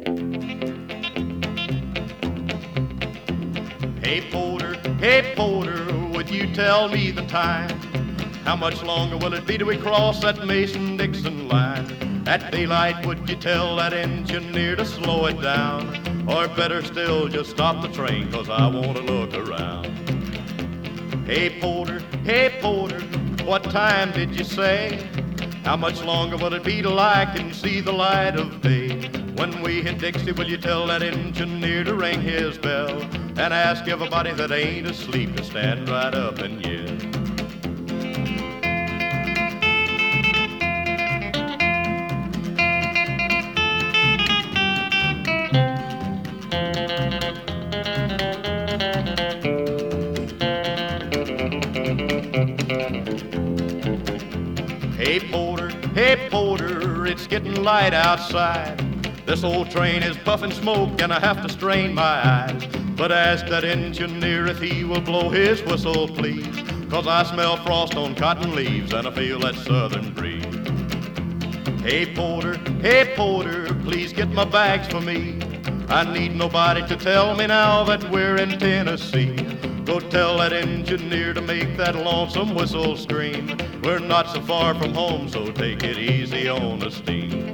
Hey porter, would you tell me the time? How much longer will it be till we cross that Mason-Dixon line? At daylight, would you tell that engineer to slow it down? Or better still, just stop the train, 'cause I want to look around. Hey porter, what time did you say? How much longer will it be till I can see the light of day? When we hit Dixie, will you tell that engineer to ring his bell and ask everybody that ain't asleep to stand right up and yell? Hey porter, it's getting light outside. This old train is puffing smoke and I have to strain my eyes. But ask that engineer if he will blow his whistle, please, 'cause I smell frost on cotton leaves and I feel that southern breeze. Hey porter, please get my bags for me. I need nobody to tell me now that we're in Tennessee. Go tell that engineer to make that lonesome whistle scream. We're not so far from home, so take it easy on the steam.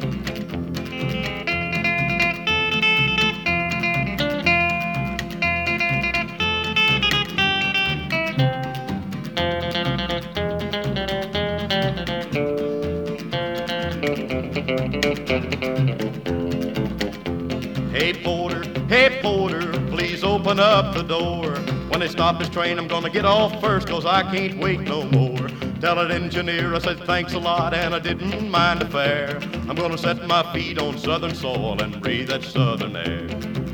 Hey porter, please open up the door. When they stop this train, I'm gonna get off first, 'cause I can't wait no more. Tell that engineer I said thanks a lot and I didn't mind the fare. I'm gonna set my feet on southern soil and breathe that southern air.